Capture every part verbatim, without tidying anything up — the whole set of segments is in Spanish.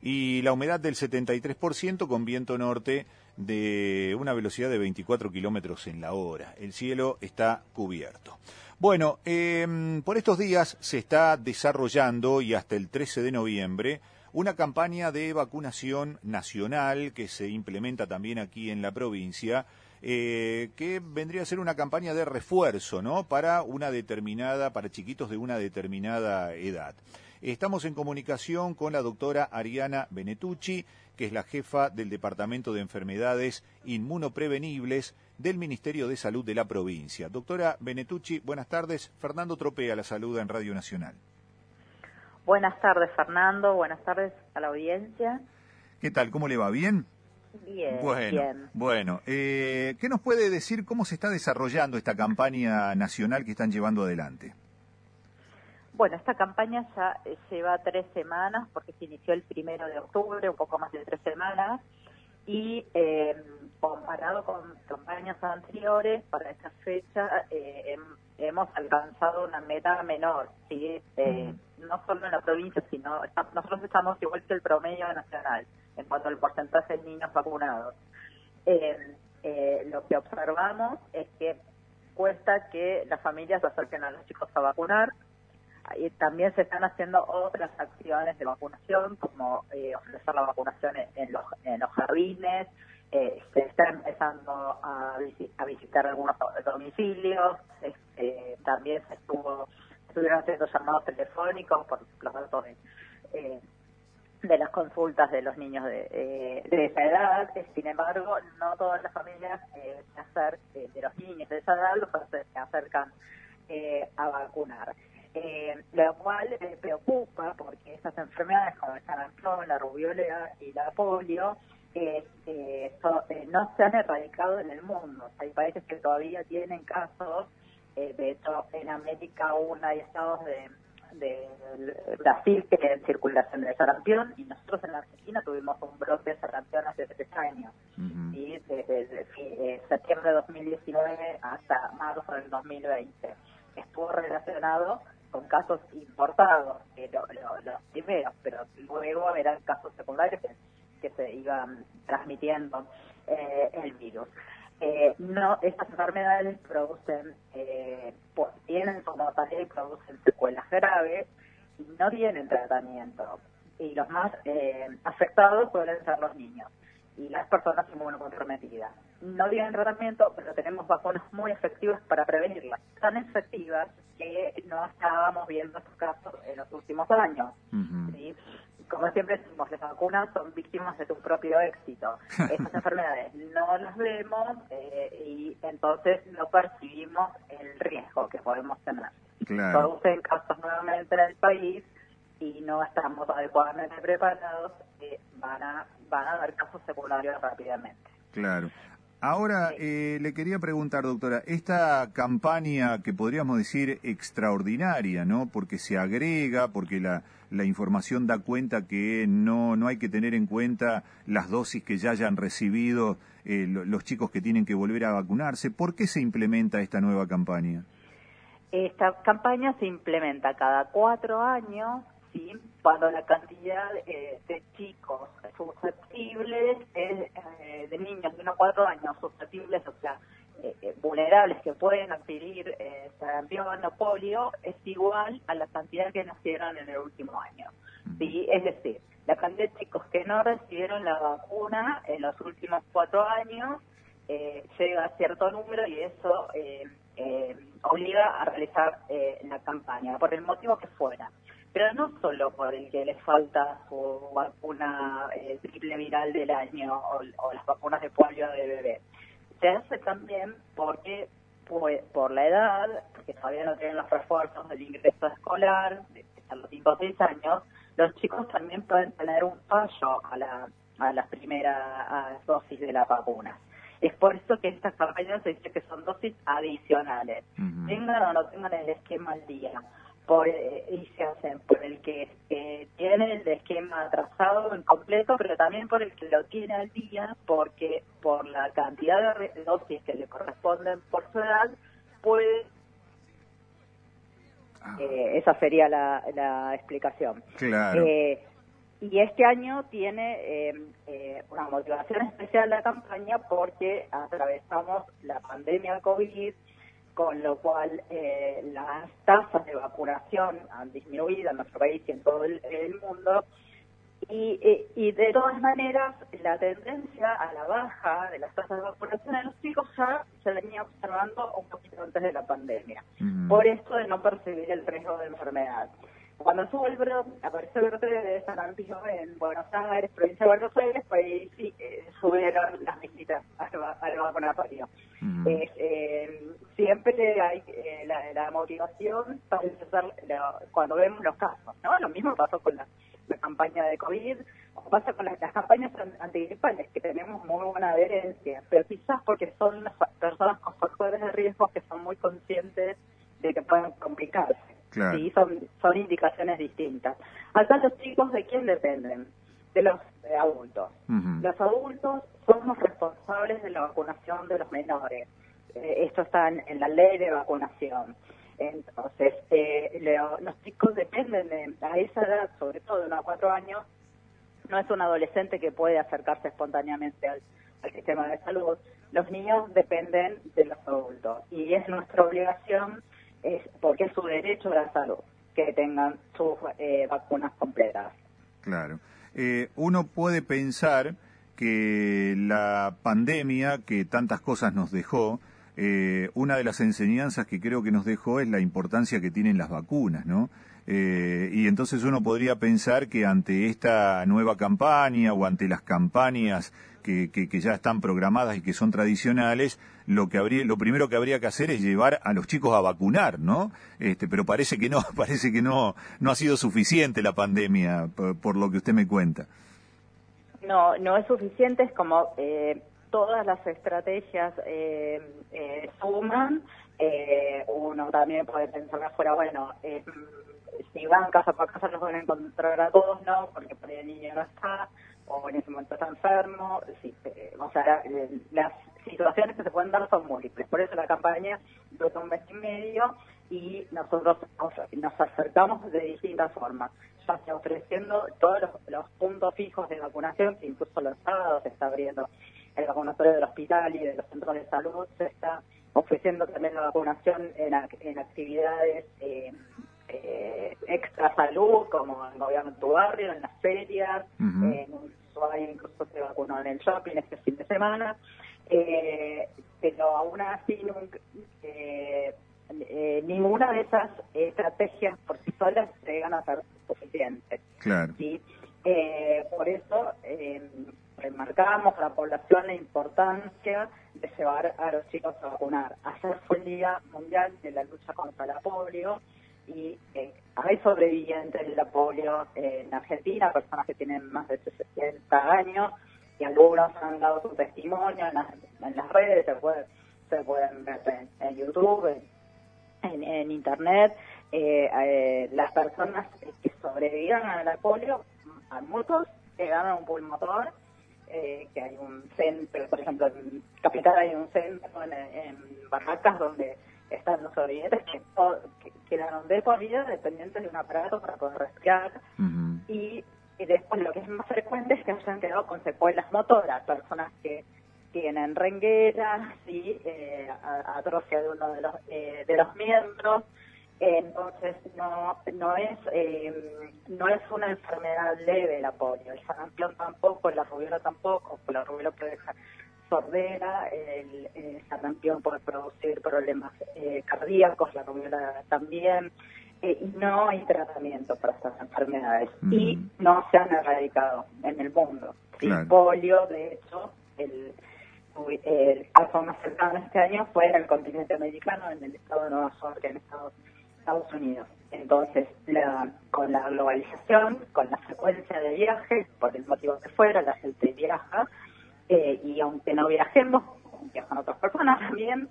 y la humedad del setenta y tres por ciento con viento norte de una velocidad de veinticuatro kilómetros en la hora. El cielo está cubierto. Bueno, eh, por estos días se está desarrollando y hasta el trece de noviembre una campaña de vacunación nacional que se implementa también aquí en la provincia, eh, que vendría a ser una campaña de refuerzo, ¿no? Para una determinada, para chiquitos de una determinada edad. Estamos en comunicación con la doctora Ariana Benetucci, que es la jefa del Departamento de Enfermedades Inmunoprevenibles del Ministerio de Salud de la provincia. Doctora Benetucci, buenas tardes. Fernando Tropea la saluda en Radio Nacional. Buenas tardes, Fernando. Buenas tardes a la audiencia. ¿Qué tal? ¿Cómo le va? ¿Bien? Bien, bueno, bien. Bueno, eh, ¿qué nos puede decir cómo se está desarrollando esta campaña nacional que están llevando adelante? Bueno, esta campaña ya lleva tres semanas, porque se inició el primero de octubre, un poco más de tres semanas, y eh, comparado con campañas anteriores, para esta fecha eh, hemos alcanzado una meta menor, ¿sí? Eh, no solo en la provincia, sino está, nosotros estamos igual que el promedio nacional en cuanto al porcentaje de niños vacunados. Eh, eh, lo que observamos es que cuesta que las familias se acerquen a los chicos a vacunar. Y también se están haciendo otras acciones de vacunación, como eh, ofrecer la vacunación en, en, los, en los jardines. Eh, se está empezando a, visi a visitar algunos domicilios. Este, también se estuvo estuvieron haciendo llamados telefónicos por los datos de, eh, de las consultas de los niños de, eh, de esa edad. Sin embargo, no todas las familias eh, se acercan, eh, de los niños de esa edad los se acercan eh, a vacunar. Eh, lo cual eh, preocupa porque estas enfermedades como el sarampión, la rubiola y la polio eh, eh, so, eh, no se han erradicado en el mundo. Hay países que todavía tienen casos, eh, de hecho en América aún hay estados de, de Brasil que tienen circulación de sarampión, y nosotros en la Argentina tuvimos un brote de sarampión hace tres años. Uh-huh. ¿Sí? Desde, desde eh, septiembre de dos mil diecinueve hasta marzo del dos mil veinte. Estuvo relacionado con casos importados, eh, lo, lo, los primeros, pero luego eran casos secundarios que, que se iban transmitiendo eh, el virus. Eh, no, estas enfermedades producen, eh, pues, tienen como tarea y producen secuelas graves y no tienen tratamiento. Y los más eh, afectados suelen ser los niños y las personas inmunocomprometidas. No tienen tratamiento, pero tenemos vacunas muy efectivas para prevenirlas. Tan efectivas que no estábamos viendo estos casos en los últimos años. Uh-huh. ¿Sí? Como siempre decimos, las vacunas son víctimas de su propio éxito. Estas enfermedades no las vemos eh, y entonces no percibimos el riesgo que podemos tener. Claro. Producen casos nuevamente en el país y no estamos adecuadamente preparados, eh, van a van a dar casos secundarios rápidamente. Claro. Ahora, sí. eh, le quería preguntar, doctora, esta campaña que podríamos decir extraordinaria, ¿no? Porque se agrega, porque la, la información da cuenta que no, no hay que tener en cuenta las dosis que ya hayan recibido eh, los chicos que tienen que volver a vacunarse. ¿Por qué se implementa esta nueva campaña? Esta campaña se implementa cada cuatro años, ¿sí? Cuando la cantidad eh, de chicos susceptibles, es, eh, de niños de unos cuatro años susceptibles, o sea, eh, eh, vulnerables que pueden adquirir eh, sarampión o polio, es igual a la cantidad que nacieron en el último año. ¿Sí? Es decir, la cantidad de chicos que no recibieron la vacuna en los últimos cuatro años eh, llega a cierto número y eso eh, eh, obliga a realizar eh, la campaña, por el motivo que fuera. Pero no solo por el que les falta su vacuna eh, triple viral del año o, o las vacunas de polio de bebé. Se hace también porque pues, por la edad, porque todavía no tienen los refuerzos del ingreso escolar, de, de los cinco o seis años, los chicos también pueden tener un fallo a la, a la primera dosis de la vacuna. Es por eso que estas campañas se dice que son dosis adicionales. Uh-huh. Tengan o no tengan el esquema al día. Por, eh, y se hacen por el que eh, tiene el esquema atrasado incompleto, pero también por el que lo tiene al día, porque por la cantidad de dosis que le corresponden por su edad, puede... Eh, esa sería la, la explicación. Claro. Eh, y este año tiene eh, eh, una motivación especial la campaña porque atravesamos la pandemia COVID, con lo cual eh, las tasas de vacunación han disminuido en nuestro país y en todo el, el mundo. Y, y, y de todas maneras, la tendencia a la baja de las tasas de vacunación en los chicos ya se venía observando un poquito antes de la pandemia. Mm. Por esto de no percibir el riesgo de enfermedad. Cuando subo el brote, apareció el brote de sarampión en Buenos Aires, provincia de Buenos Aires, pues ahí sí eh, subieron las visitas al, al vacunatorio. Mm. Eh, eh, siempre hay eh, la, la motivación para empezar la, cuando vemos los casos, ¿no? Lo mismo pasó con la, la campaña de COVID, o pasa con las, las campañas antigripales, que tenemos muy buena adherencia, pero quizás porque son las personas con factores de riesgo que son muy conscientes de que pueden complicarse. Claro. Sí, son, son indicaciones distintas. Acá los chicos, ¿de quién dependen? De los eh, adultos. Uh-huh. Los adultos somos responsables de la vacunación de los menores. Eh, esto está en, en la ley de vacunación. Entonces, eh, lo, los chicos dependen de, a esa edad, sobre todo de unos cuatro años, no es un adolescente que puede acercarse espontáneamente al, al sistema de salud. Los niños dependen de los adultos y es nuestra obligación, es porque es su derecho a la salud, que tengan sus eh, vacunas completas. Claro. Eh, uno puede pensar que la pandemia, que tantas cosas nos dejó, eh, una de las enseñanzas que creo que nos dejó es la importancia que tienen las vacunas, ¿no? Eh, y entonces uno podría pensar que ante esta nueva campaña o ante las campañas que, que, que ya están programadas y que son tradicionales, lo que habría, lo primero que habría que hacer es llevar a los chicos a vacunar, ¿no? Este, pero parece que no, parece que no, no ha sido suficiente la pandemia, por, por lo que usted me cuenta. No, no es suficiente, es como eh, todas las estrategias eh, eh, suman. Eh, uno también puede pensar afuera, bueno, eh, si van casa por casa los van a encontrar a todos, ¿no? Porque por ahí el niño no está, o en ese momento está enfermo. Sí, eh, o sea, la, las situaciones que se pueden dar son múltiples. Por eso la campaña duró un mes y medio y nosotros nos, nos acercamos de distintas formas. Ya está ofreciendo todos los, los puntos fijos de vacunación, que incluso los sábados se está abriendo el vacunatorio del hospital y de los centros de salud, se está ofreciendo también la vacunación en, en actividades eh, eh, extra salud, como en Gobierno en tu Barrio, en las ferias, uh-huh. en Ushuaia incluso se vacunó en el shopping este fin de semana, eh, pero aún así nunca, eh, eh, ninguna de esas estrategias por sí solas llegan a ser suficientes. Claro. ¿Sí? Eh, por eso eh, remarcamos a la población la importancia de llevar a los chicos a vacunar. Ayer fue el Día Mundial de la Lucha contra la Polio y eh, hay sobrevivientes de la polio eh, en Argentina, personas que tienen más de sesenta años, y algunos han dado su testimonio en las, en las redes, se, puede, se pueden ver en, en YouTube, en, en Internet. Eh, eh, las personas que sobrevivieron a la polio, a muchos llegaron a un pulmotor, eh, que hay un centro, por ejemplo, en Capital hay un centro en, en Barracas donde están los sobrevivientes que, que quedaron de por vida dependientes de un aparato para poder respirar. Uh-huh. y, y después lo que es más frecuente es que hayan quedado con secuelas motoras, personas que tienen rengueras y eh, atrofia de uno de los, eh, de los miembros. Entonces no no es eh, no es una enfermedad leve la polio, el sarampión tampoco, la rubiola tampoco, la rubiola puede dejar sordera, el, el sarampión puede producir problemas eh, cardíacos, la rubiola también, eh, y no hay tratamiento para estas enfermedades mm. y no se han erradicado en el mundo. ¿Sí? Claro. Polio, de hecho, el el caso más cercano este año fue en el continente americano, en el estado de Nueva York, en Estados Estados Unidos. Entonces, la, con la globalización, con la frecuencia de viajes, por el motivo que fuera, la gente viaja, eh, y aunque no viajemos, viajan otras personas también,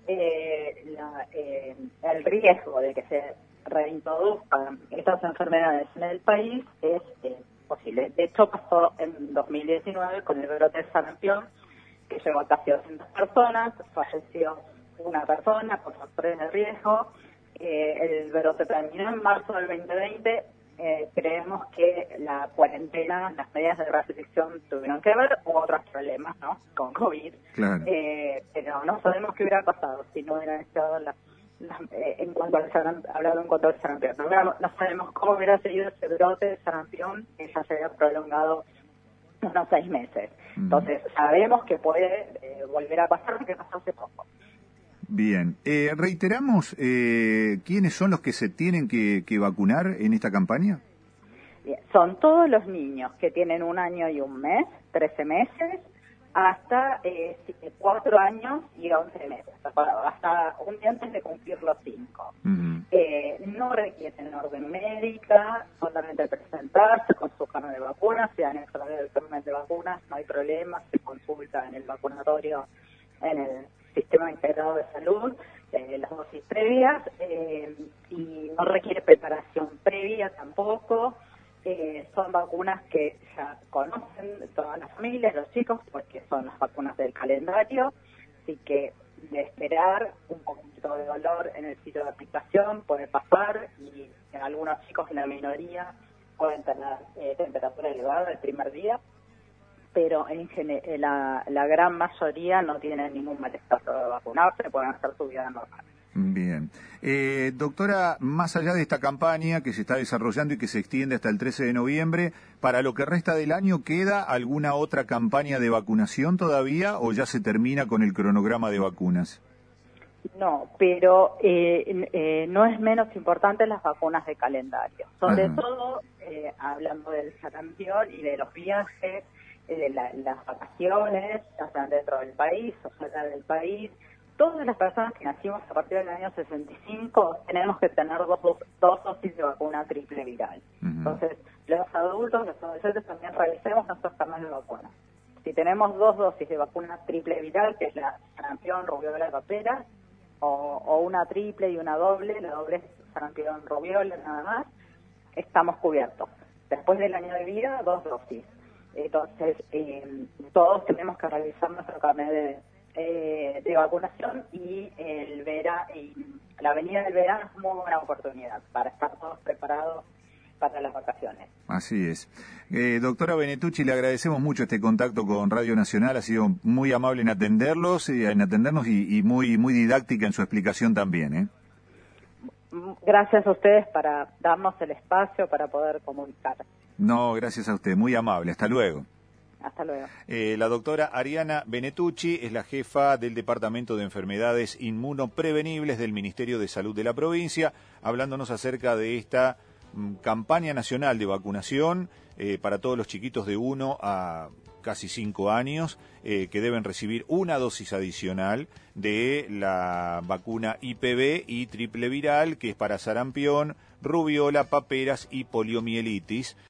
eh, la, eh, el riesgo de que se reintroduzcan estas enfermedades en el país es eh, posible. De hecho, pasó en dos mil diecinueve con el brote de sarampión, que llegó a casi doscientas personas, falleció una persona por factores de riesgo. Eh, el brote terminó en marzo del veinte veinte, eh, creemos que la cuarentena, las medidas de restricción tuvieron que ver, u otros problemas, ¿no? Con COVID. Claro. Eh, pero no sabemos qué hubiera pasado si no hubieran estado las, las, eh, en cuanto al sarampión, hablando en cuanto al sarampión. No, no sabemos cómo hubiera seguido ese brote de sarampión que ya se había prolongado unos seis meses. Mm. Entonces, sabemos que puede eh, volver a pasar porque pasó hace poco. Bien. Eh, reiteramos, eh, ¿quiénes son los que se tienen que, que vacunar en esta campaña? Bien. Son todos los niños que tienen un año y un mes, trece meses, hasta eh, cuatro años y once meses, hasta un día antes de cumplir los cinco. Uh-huh. eh, no requieren orden médica, solamente presentarse con su carnet de vacunas, si han extraído el carnet de vacunas, no hay problema, se consulta en el vacunatorio, en el Sistema Integrado de Salud, eh, las dosis previas, eh, y no requiere preparación previa tampoco. Eh, son vacunas que ya conocen todas las familias, los chicos, porque son las vacunas del calendario, así que de esperar un poquito de dolor en el sitio de aplicación puede pasar, y en algunos chicos, en la minoría, pueden tener eh, temperatura elevada el primer día, pero en general, la, la gran mayoría no tienen ningún malestar de vacunarse, pueden hacer su vida normal. Bien. Eh, doctora, más allá de esta campaña que se está desarrollando y que se extiende hasta el trece de noviembre, ¿para lo que resta del año queda alguna otra campaña de vacunación todavía o ya se termina con el cronograma de vacunas? No, pero eh, eh, no es menos importante las vacunas de calendario. Sobre Ajá. todo, eh, hablando del sarampión y de los viajes, eh, de la, las vacaciones, ya sean dentro del país o fuera del país. Todas las personas que nacimos a partir del año sesenta y cinco tenemos que tener dos, dos, dos dosis de vacuna triple viral. Uh-huh. Entonces, los adultos, los adolescentes también realicemos nuestros carnes de vacuna. Si tenemos dos dosis de vacuna triple viral, que es la sarampión, rubiola, papera, o, o una triple y una doble, la doble es sarampión, rubiola, nada más, estamos cubiertos. Después del año de vida, dos dosis. Entonces, eh, todos tenemos que realizar nuestro carnet de Eh, de vacunación, y el vera, y la venida del verano es muy buena oportunidad para estar todos preparados para las vacaciones. Así es. Eh, doctora Benetucci, le agradecemos mucho este contacto con Radio Nacional, ha sido muy amable en atenderlos, eh, en atendernos y, y muy muy didáctica en su explicación también. ¿eh? Gracias a ustedes para darnos el espacio para poder comunicar. No, gracias a usted, muy amable. Hasta luego. Hasta luego. Eh, la doctora Ariana Benetucci es la jefa del Departamento de Enfermedades Inmunoprevenibles del Ministerio de Salud de la provincia, hablándonos acerca de esta mm, campaña nacional de vacunación eh, para todos los chiquitos de uno a casi cinco años eh, que deben recibir una dosis adicional de la vacuna I P V y triple viral, que es para sarampión, rubiola, paperas y poliomielitis.